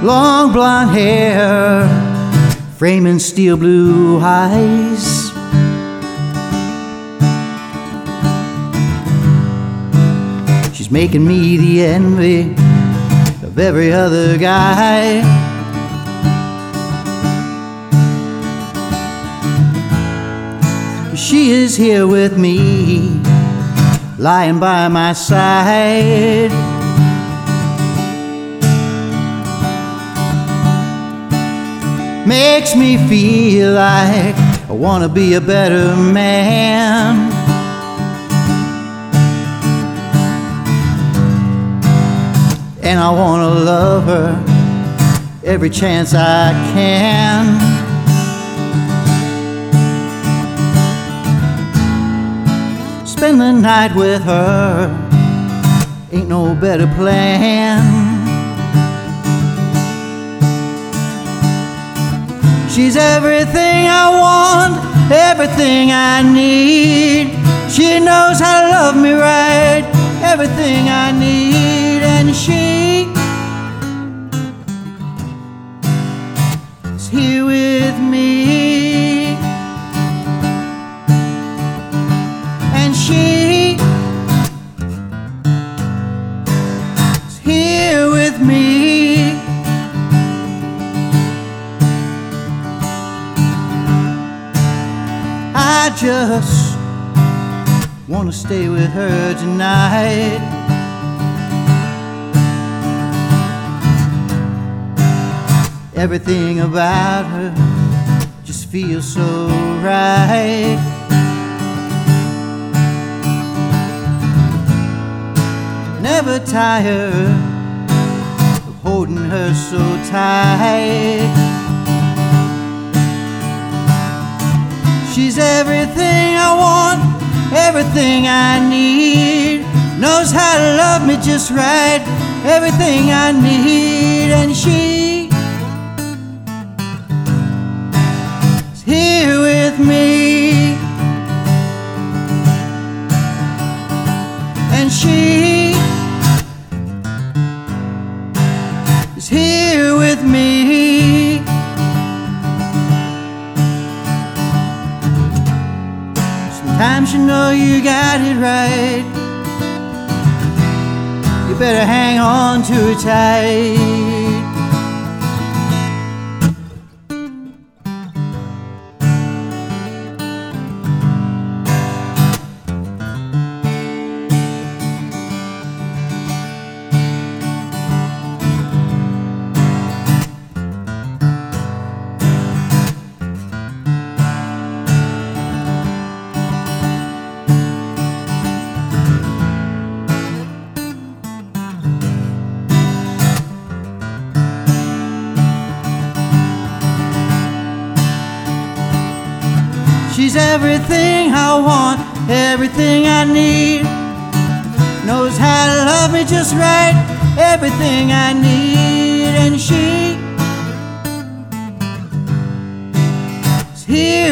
long blonde hair, framing steel blue eyes. She's making me the envy of every other guy. She is here with me, lying by my side. Makes me feel like I want to be a better man. And I want to love her every chance I can. Spend the night with her, ain't no better plan. She's everything I want, everything I need. She knows how to love me right, everything I need. And she is here with me. And she is here with me. I just want to stay with her tonight. Everything about her just feels so right. Never tired of holding her so tight. She's everything I want, everything I need. Knows how to love me just right, everything I need. And she is here with me. And she is here with me. Sometimes you know you got it right, you better hang on to it tight. She's everything I want, everything I need. Knows how to love me just right, everything I need. And she is here